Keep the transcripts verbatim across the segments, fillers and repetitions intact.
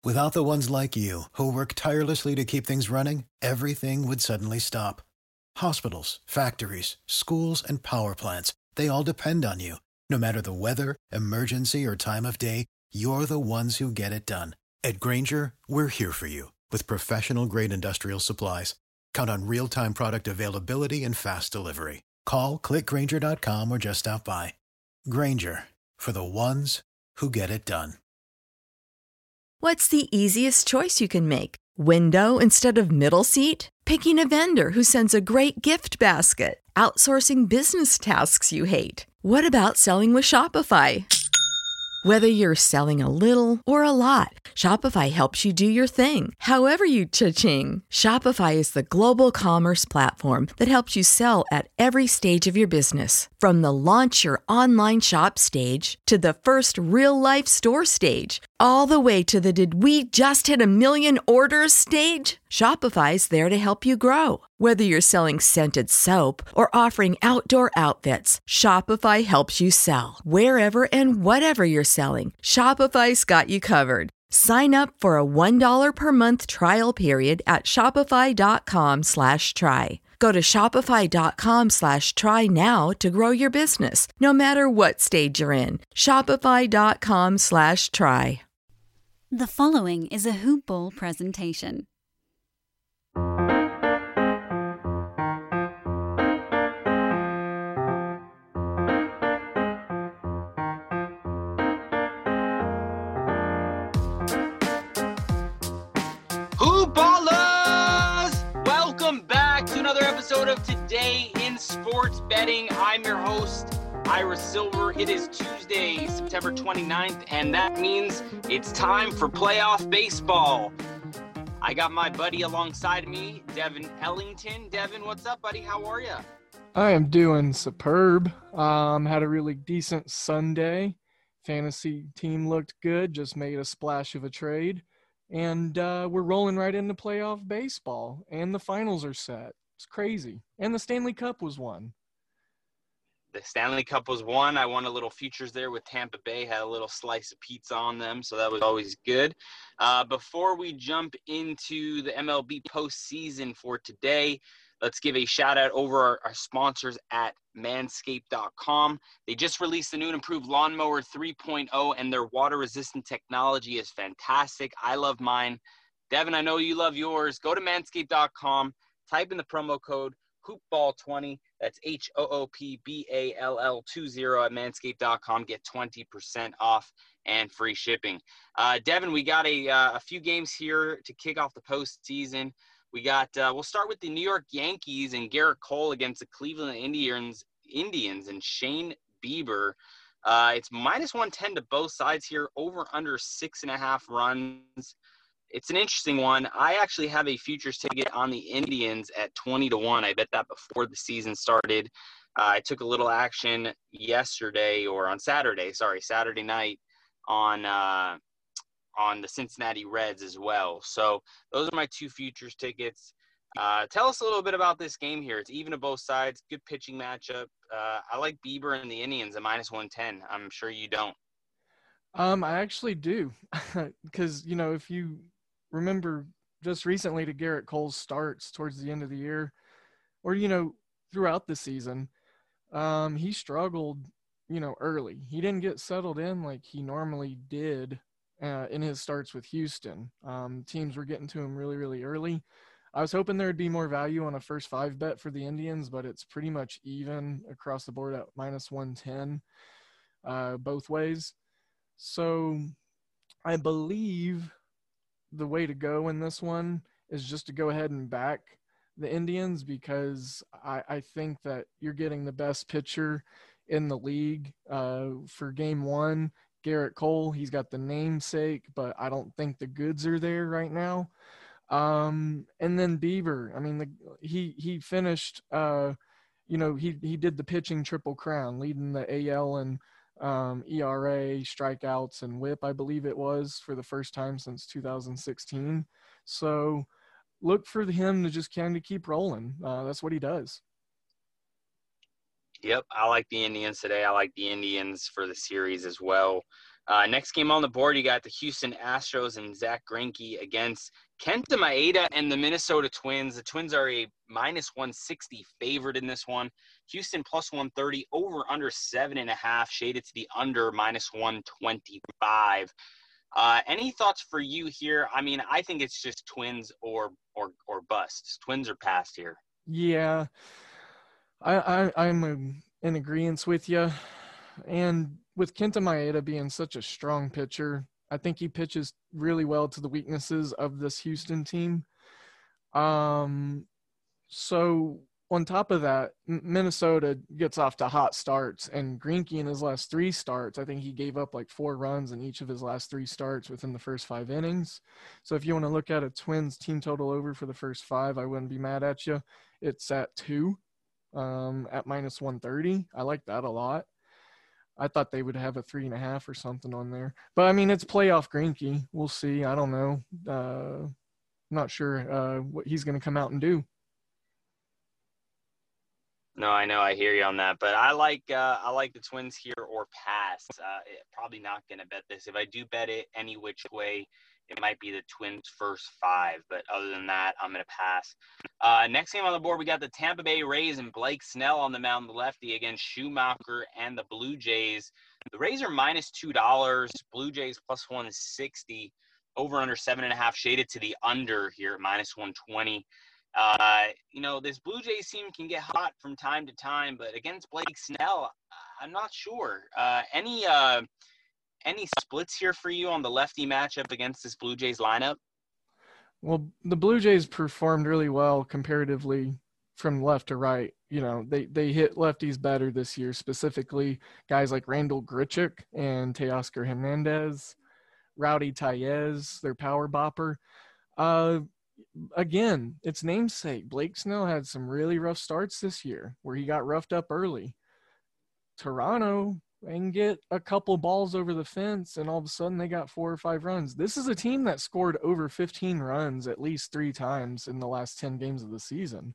Without the ones like you, who work tirelessly to keep things running, everything would suddenly stop. Hospitals, factories, schools, and power plants, they all depend on you. No matter the weather, emergency, or time of day, you're the ones who get it done. At Grainger, we're here for you with professional-grade industrial supplies. Count on real-time product availability and fast delivery. Call, click grainger dot com, or just stop by. Grainger, for the ones who get it done. What's the easiest choice you can make? Window instead of middle seat? Picking a vendor who sends a great gift basket? Outsourcing business tasks you hate? What about selling with Shopify? Whether you're selling a little or a lot, Shopify helps you do your thing, however you cha-ching. Shopify is the global commerce platform that helps you sell at every stage of your business. From the launch your online shop stage to the first real-life store stage, all the way to the did we just hit a million orders stage. Shopify's there to help you grow. Whether you're selling scented soap or offering outdoor outfits, Shopify helps you sell. Wherever and whatever you're selling, Shopify's got you covered. Sign up for a one dollar per month trial period at shopify.com slash try. Go to shopify.com slash try now to grow your business, no matter what stage you're in. Shopify.com slash try. The following is a Hoop Ball presentation. Hoop Ballers! Welcome back to another episode of Today in Sports Betting. I'm your host, Ira Silver. It is Tuesday, September twenty-ninth, and that means it's time for playoff baseball. I got my buddy alongside me, Devin Ellington. Devin, what's up, buddy? How are you? I am doing superb. Um, had a really decent Sunday. Fantasy team looked good, just made a splash of a trade. And uh, we're rolling right into playoff baseball, and the finals are set. It's crazy. And the Stanley Cup was won. The Stanley Cup was won. I won a little futures there with Tampa Bay, had a little slice of pizza on them, so that was always good. Uh, before we jump into the M L B postseason for today, let's give a shout-out over our, our sponsors at manscaped dot com. They just released the new and improved Lawnmower three point oh, and their water-resistant technology is fantastic. I love mine. Devin, I know you love yours. Go to manscaped dot com, type in the promo code hoop ball twenty. That's H O O P B A L L twenty at manscaped dot com. Get twenty percent off and free shipping. Uh, Devin, we got a, uh, a few games here to kick off the postseason. We got, uh, we'll start with the New York Yankees and Garrett Cole against the Cleveland Indians, Indians and Shane Bieber. Uh, it's minus one ten to both sides here, over under six and a half runs. It's an interesting one. I actually have a futures ticket on the Indians at twenty to one. I bet that before the season started. Uh, I took a little action yesterday or on Saturday, sorry, Saturday night on, uh, on the Cincinnati Reds as well. So those are my two futures tickets. Uh, tell us a little bit about this game here. It's even to both sides. Good pitching matchup. Uh, I like Bieber and the Indians at minus one ten. I'm sure you don't. Um, I actually do. Because, you know, if you remember just recently to Garrett Cole's starts towards the end of the year, or, you know, throughout the season, um, he struggled, you know, early. He didn't get settled in like he normally did Uh, in his starts with Houston. Um, teams were getting to him really, really early. I was hoping there would be more value on a first five bet for the Indians, but it's pretty much even across the board at minus one ten uh, both ways. So I believe the way to go in this one is just to go ahead and back the Indians, because I, I think that you're getting the best pitcher in the league uh, for game one. Garrett Cole, he's got the namesake, but I don't think the goods are there right now. Um, and then Bieber, I mean, the, he he finished, uh, you know, he he did the pitching triple crown, leading the A L and um, E R A, strikeouts, and whip, I believe it was, for the first time since two thousand sixteen. So look for him to just kind of keep rolling. Uh, that's what he does. Yep, I like the Indians today. I like the Indians for the series as well. Uh, next game on the board, you got the Houston Astros and Zach Greinke against Kenta Maeda and the Minnesota Twins. The Twins are a minus one sixty favorite in this one. Houston plus one thirty, over under seven and a half, shaded to the under minus one twenty-five. Uh, any thoughts for you here? I mean, I think it's just Twins or or or busts. Twins are past here. Yeah, I, I I'm in agreement with you, and with Kenta Maeda being such a strong pitcher, I think he pitches really well to the weaknesses of this Houston team. Um, so on top of that, Minnesota gets off to hot starts, and Greinke in his last three starts, I think he gave up like four runs in each of his last three starts within the first five innings. So if you want to look at a Twins team total over for the first five, I wouldn't be mad at you. It's at two, um, at minus one thirty. I like that a lot. I thought they would have a three and a half or something on there. But, I mean, it's playoff Greinke. We'll see. I don't know. Uh, not sure uh, what he's going to come out and do. No, I know. I hear you on that. But I like uh, I like the Twins here or pass. Uh, probably not going to bet this. If I do bet it any which way, it might be the Twins' first five. But other than that, I'm going to pass. Uh, next game on the board, we got the Tampa Bay Rays and Blake Snell on the mound, the lefty, against Schumacher and the Blue Jays. The Rays are minus two dollars. Blue Jays plus one sixty. Over under seven and a half, shaded to the under here at minus one twenty. Uh, you know, this Blue Jays team can get hot from time to time, but against Blake Snell, I'm not sure. Uh, any uh, any splits here for you on the lefty matchup against this Blue Jays lineup? Well, the Blue Jays performed really well comparatively from left to right. You know, they, they hit lefties better this year, specifically guys like Randall Grichuk and Teoscar Hernandez, Rowdy Taillez, their power bopper. Uh, Again, it's namesake. Blake Snell had some really rough starts this year where he got roughed up early. Toronto, they can get a couple balls over the fence, and all of a sudden they got four or five runs. This is a team that scored over fifteen runs at least three times in the last ten games of the season.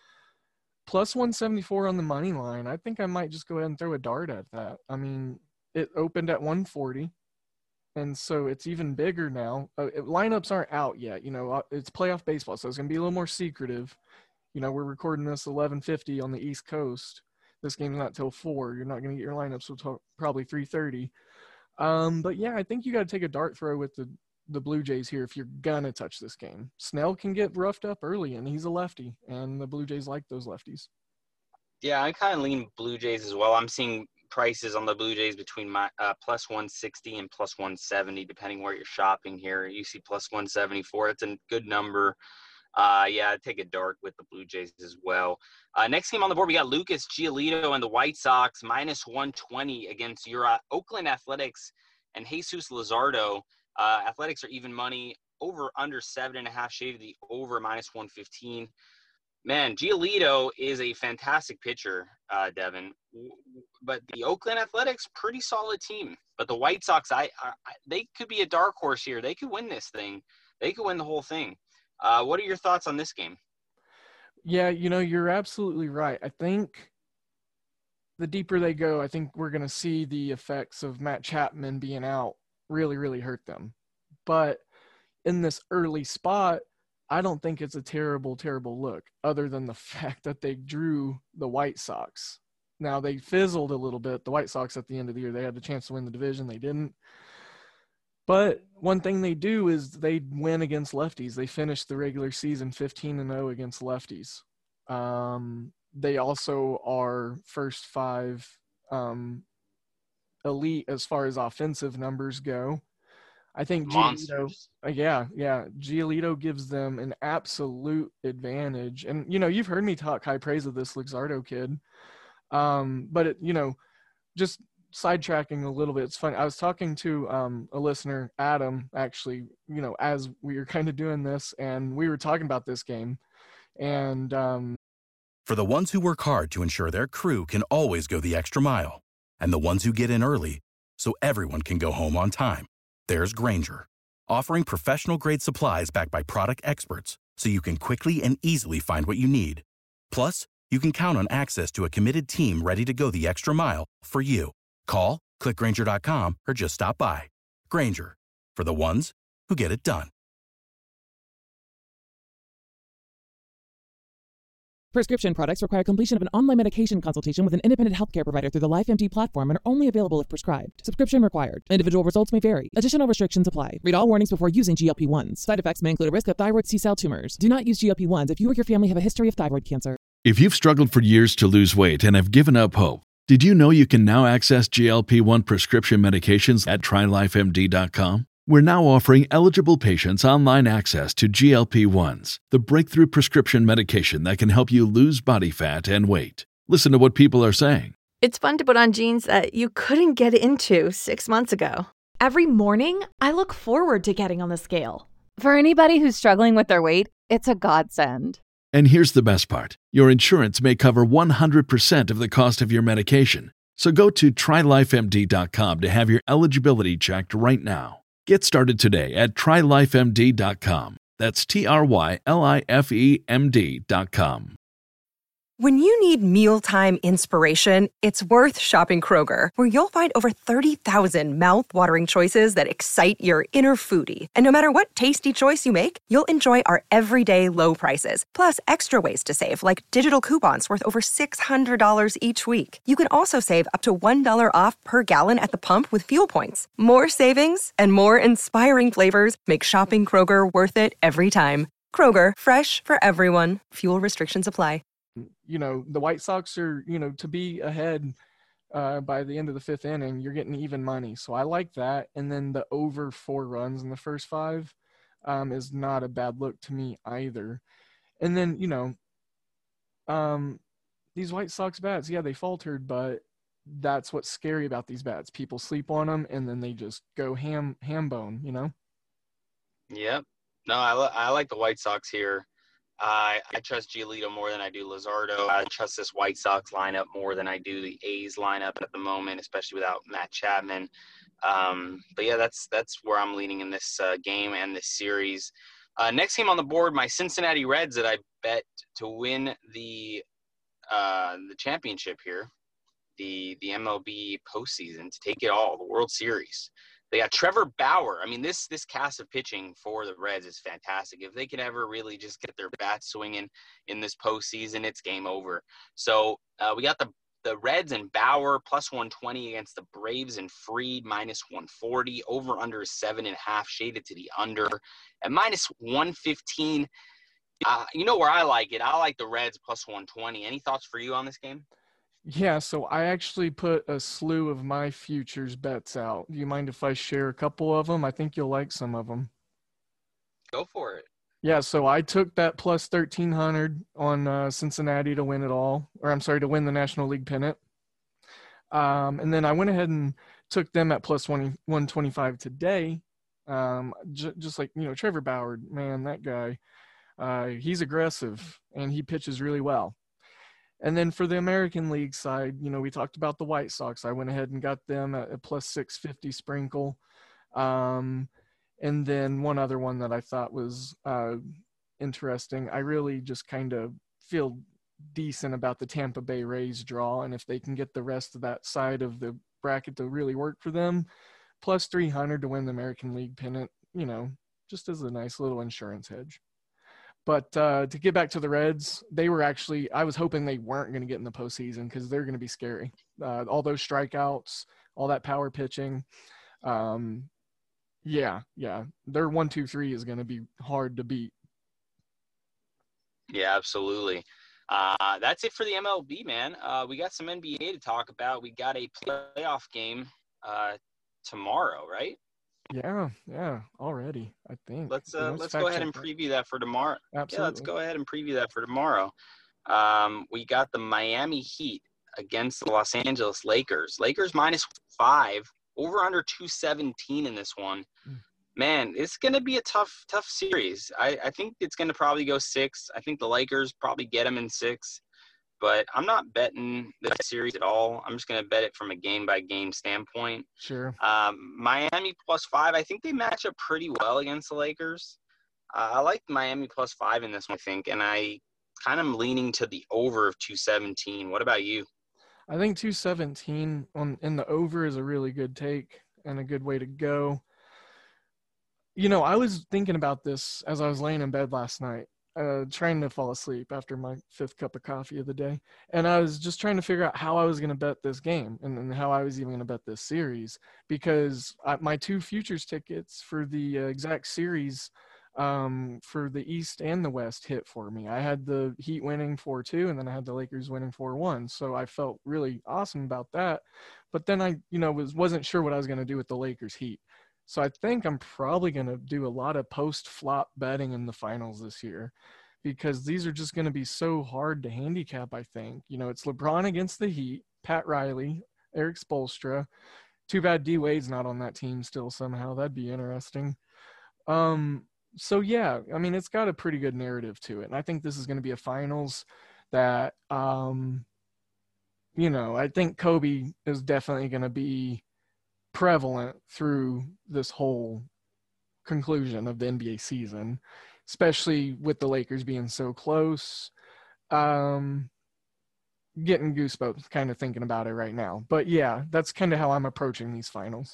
Plus one seventy-four on the money line. I think I might just go ahead and throw a dart at that. I mean, it opened at one forty. And so it's even bigger now. Uh, it, lineups aren't out yet. You know, uh, it's playoff baseball, so it's going to be a little more secretive. You know, we're recording this eleven fifty on the East Coast. This game's not till four. You're not going to get your lineups until probably three thirty. Um, but, yeah, I think you got to take a dart throw with the, the Blue Jays here if you're going to touch this game. Snell can get roughed up early, and he's a lefty, and the Blue Jays like those lefties. Yeah, I kind of lean Blue Jays as well. I'm seeing prices on the Blue Jays between my uh, plus one sixty and plus one seventy, depending where you're shopping here. You see plus one seventy-four. It's a good number. Uh, yeah, I'd take a dart with the Blue Jays as well. Uh, next game on the board, we got Lucas Giolito and the White Sox, minus one twenty against your uh, Oakland Athletics and Jesus Luzardo. Uh, Athletics are even money, over under seven and a half, shaded the over minus one fifteen. Man, Giolito is a fantastic pitcher, uh, Devin. But the Oakland Athletics, pretty solid team. But the White Sox, I, I they could be a dark horse here. They could win this thing. They could win the whole thing. Uh, what are your thoughts on this game? Yeah, you know, you're absolutely right. I think the deeper they go, I think we're going to see the effects of Matt Chapman being out really, really hurt them. But in this early spot, I don't think it's a terrible, terrible look, other than the fact that they drew the White Sox. Now, they fizzled a little bit. The White Sox at the end of the year, they had the chance to win the division. They didn't. But one thing they do is they win against lefties. They finished the regular season fifteen and oh against lefties. Um, they also are first five um, elite as far as offensive numbers go. I think Giolito, uh, yeah, yeah, Giolito gives them an absolute advantage. And, you know, you've heard me talk high praise of this Luzardo kid. Um, but, it, you know, just sidetracking a little bit, it's funny. I was talking to um, a listener, Adam, actually, you know, as we were kind of doing this, and we were talking about this game. And um, for the ones who work hard to ensure their crew can always go the extra mile, and the ones who get in early so everyone can go home on time, there's Grainger, offering professional-grade supplies backed by product experts so you can quickly and easily find what you need. Plus, you can count on access to a committed team ready to go the extra mile for you. Call, Click Grainger dot com or just stop by. Grainger, for the ones who get it done. Prescription products require completion of an online medication consultation with an independent healthcare provider through the LifeMD platform and are only available if prescribed. Subscription required. Individual results may vary. Additional restrictions apply. Read all warnings before using G L P ones. Side effects may include a risk of thyroid C-cell tumors. Do not use G L P ones if you or your family have a history of thyroid cancer. If you've struggled for years to lose weight and have given up hope, did you know you can now access G L P one prescription medications at try life M D dot com? We're now offering eligible patients online access to G L P ones, the breakthrough prescription medication that can help you lose body fat and weight. Listen to what people are saying. It's fun to put on jeans that you couldn't get into six months ago. Every morning, I look forward to getting on the scale. For anybody who's struggling with their weight, it's a godsend. And here's the best part. Your insurance may cover one hundred percent of the cost of your medication. So go to try life M D dot com to have your eligibility checked right now. Get started today at try life M D dot com. That's T R Y L I F E M D dot com. When you need mealtime inspiration, it's worth shopping Kroger, where you'll find over thirty thousand mouth-watering choices that excite your inner foodie. And no matter what tasty choice you make, you'll enjoy our everyday low prices, plus extra ways to save, like digital coupons worth over six hundred dollars each week. You can also save up to one dollar off per gallon at the pump with fuel points. More savings and more inspiring flavors make shopping Kroger worth it every time. Kroger, fresh for everyone. Fuel restrictions apply. You know, the White Sox are, you know, to be ahead uh, by the end of the fifth inning, you're getting even money. So I like that. And then the over four runs in the first five um, is not a bad look to me either. And then, you know, um, these White Sox bats, yeah, they faltered, but that's what's scary about these bats. People sleep on them and then they just go ham, ham bone, you know? Yep. No, I, li- I like the White Sox here. Uh, I trust Giolito more than I do Luzardo. I trust this White Sox lineup more than I do the A's lineup at the moment, especially without Matt Chapman. Um, but yeah, that's that's where I'm leaning in this uh, game and this series. Uh, next game on the board, my Cincinnati Reds that I bet to win the uh, the championship here, the the M L B postseason, to take it all, the World Series. They got Trevor Bauer. I mean, this this cast of pitching for the Reds is fantastic. If they can ever really just get their bats swinging in this postseason, it's game over. So uh, we got the, the Reds and Bauer plus one twenty against the Braves and Fried minus one forty. Over under seven and a half, shaded to the under. At minus one fifteen, uh, you know where I like it. I like the Reds plus one twenty. Any thoughts for you on this game? Yeah, so I actually put a slew of my futures bets out. Do you mind if I share a couple of them? I think you'll like some of them. Go for it. Yeah, so I took that plus thirteen hundred on uh, Cincinnati to win it all, or I'm sorry, to win the National League pennant. Um, and then I went ahead and took them at plus one twenty-five today. Um, j- just like, you know, Trevor Bauer, man, that guy, uh, he's aggressive and he pitches really well. And then for the American League side, you know, we talked about the White Sox. I went ahead and got them at a plus six fifty sprinkle. Um, and then one other one that I thought was uh, interesting. I really just kind of feel decent about the Tampa Bay Rays draw. And if they can get the rest of that side of the bracket to really work for them, plus three hundred to win the American League pennant, you know, just as a nice little insurance hedge. But uh, to get back to the Reds, they were actually – I was hoping they weren't going to get in the postseason because they're going to be scary. Uh, all those strikeouts, all that power pitching. Um, yeah, yeah. Their one, two, three is going to be hard to beat. Yeah, absolutely. Uh, that's it for the M L B, man. Uh, we got some N B A to talk about. We got a playoff game uh, tomorrow, right? Yeah, yeah, already, I think. Let's uh, let's let's go ahead and preview that for tomorrow. Absolutely. Yeah, let's go ahead and preview that for tomorrow. Um, we got the Miami Heat against the Los Angeles Lakers. Lakers minus five, over under two seventeen in this one. Mm. Man, it's going to be a tough, tough series. I, I think it's going to probably go six. I think the Lakers probably get them in six. But I'm not betting this series at all. I'm just going to bet it from a game-by-game standpoint. Sure. Um, Miami plus five, I think they match up pretty well against the Lakers. Uh, I like Miami plus five in this one, I think, and I kind of am leaning to the over of two seventeen. What about you? I think two seventeen on in the over is a really good take and a good way to go. You know, I was thinking about this as I was laying in bed last night, uh, trying to fall asleep after my fifth cup of coffee of the day. And I was just trying to figure out how I was going to bet this game and, and how I was even going to bet this series, because I, my two futures tickets for the uh, exact series um, for the East and the West hit for me. I had the Heat winning four two, and then I had the Lakers winning four one. So I felt really awesome about that. But then I, you know, was, wasn't sure what I was going to do with the Lakers Heat. So I think I'm probably going to do a lot of post-flop betting in the finals this year, because these are just going to be so hard to handicap, I think. You know, it's LeBron against the Heat, Pat Riley, Eric Spoelstra. Too bad D-Wade's not on that team still somehow. That'd be interesting. Um, so, yeah, I mean, it's got a pretty good narrative to it. And I think this is going to be a finals that, um, you know, I think Kobe is definitely going to be prevalent through this whole conclusion of the N B A season, especially with the Lakers being so close. Um, getting goosebumps kind of thinking about it right now. But yeah, that's kind of how I'm approaching these finals.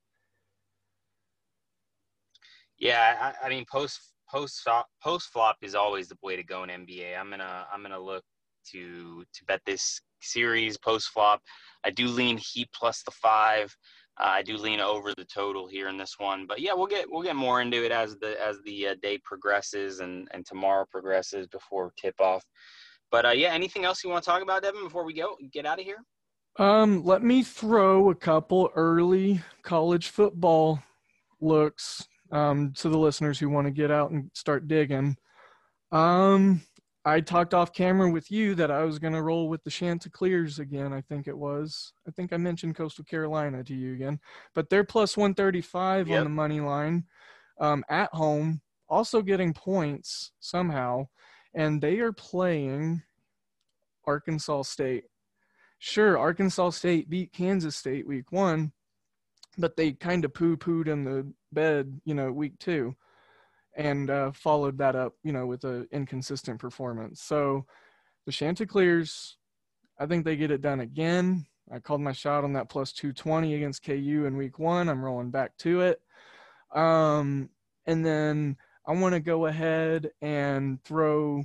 Yeah, I, I mean, post post post flop is always the way to go in N B A. I'm gonna I'm gonna look to to bet this series post flop. I do lean Heat plus the five. Uh, I do lean over the total here in this one, but yeah, we'll get we'll get more into it as the as the uh, day progresses and, and tomorrow progresses before tip off. But uh, yeah, anything else you want to talk about, Devin, before we go get out of here? Um, let me throw a couple early college football looks um, to the listeners who want to get out and start digging. Um, I talked off camera with you that I was going to roll with the Chanticleers again. I think it was. I think I mentioned Coastal Carolina to you again, but they're plus one thirty-five yep. on the money line um, at home, also getting points somehow, and they are playing Arkansas State. Sure, Arkansas State beat Kansas State week one, but they kind of poo-pooed in the bed, you know, week two. And uh, followed that up, you know, with an inconsistent performance. So the Chanticleers, I think they get it done again. I called my shot on that plus two twenty against K U in week one. I'm rolling back to it. Um, and then I want to go ahead and throw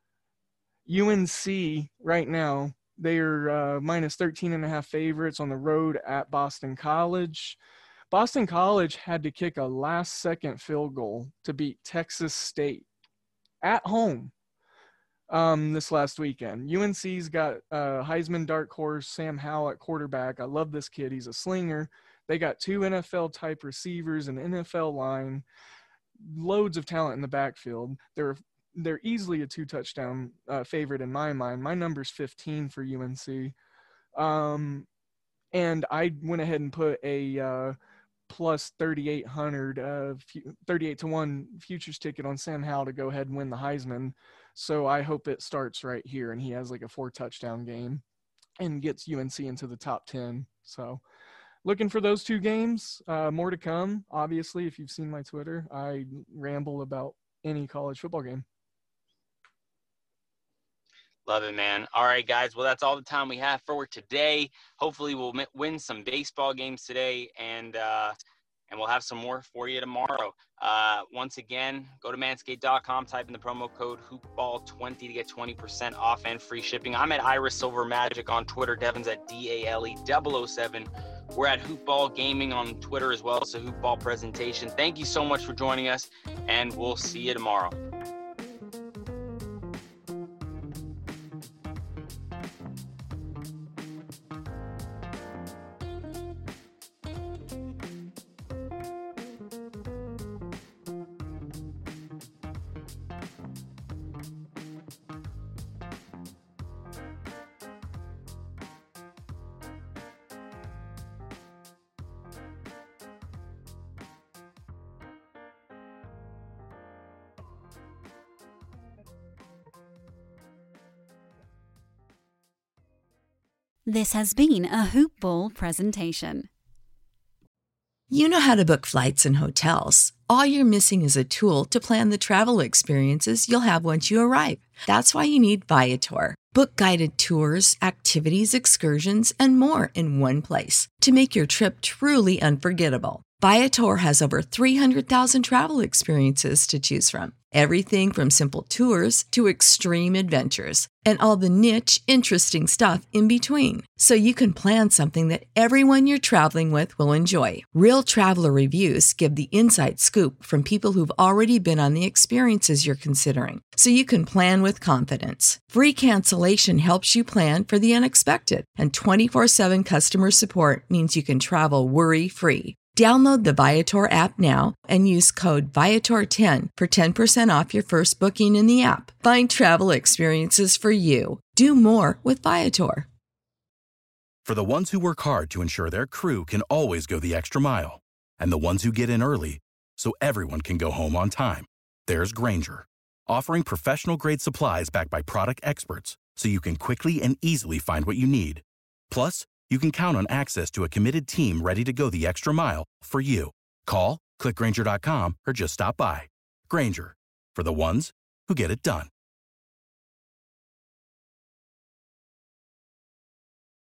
U N C right now. They are uh, minus thirteen and a half favorites on the road at Boston College. Boston College had to kick a last-second field goal to beat Texas State at home um, this last weekend. U N C's got uh, Heisman dark horse Sam Howell at quarterback. I love this kid. He's a slinger. They got two N F L-type receivers, an N F L line, loads of talent in the backfield. They're they're easily a two-touchdown uh, favorite in my mind. My number's fifteen for U N C. Um, and I went ahead and put a uh, – plus thirty-eight hundred, uh, thirty-eight to one futures ticket on Sam Howell to go ahead and win the Heisman. So I hope it starts right here and he has like a four touchdown game and gets U N C into the top ten. So looking for those two games, uh, more to come. Obviously, if you've seen my Twitter, I ramble about any college football game. Love it, man. All right, guys. Well, that's all the time we have for today. Hopefully we'll win some baseball games today, and uh, and we'll have some more for you tomorrow. Uh, once again, go to manscaped dot com, type in the promo code hoopball twenty to get twenty percent off and free shipping. I'm at Iris Silver Magic on Twitter. Devin's at D A L E double oh seven. We're at Hoopball Gaming on Twitter as well, so Hoopball Presentation. Thank you so much for joining us, and we'll see you tomorrow. This has been a Hoop Ball presentation. You know how to book flights and hotels. all you're missing is a tool to plan the travel experiences you'll have once you arrive. That's why you need Viator. Book guided tours, activities, excursions, and more in one place to make your trip truly unforgettable. Viator has over three hundred thousand travel experiences to choose from. Everything from simple tours to extreme adventures and all the niche, interesting stuff in between. So you can plan something that everyone you're traveling with will enjoy. Real traveler reviews give the inside scoop from people who've already been on the experiences you're considering. So you can plan with confidence. Free cancellation helps you plan for the unexpected. And twenty-four seven customer support means you can travel worry-free. Download the Viator app now and use code Viator ten for ten percent off your first booking in the app. Find travel experiences for you. Do more with Viator. For the ones who work hard to ensure their crew can always go the extra mile, and the ones who get in early so everyone can go home on time, there's Grainger, offering professional-grade supplies backed by product experts so you can quickly and easily find what you need. Plus, you can count on access to a committed team ready to go the extra mile for you. Call, click Grainger dot com, or just stop by. Grainger, for the ones who get it done.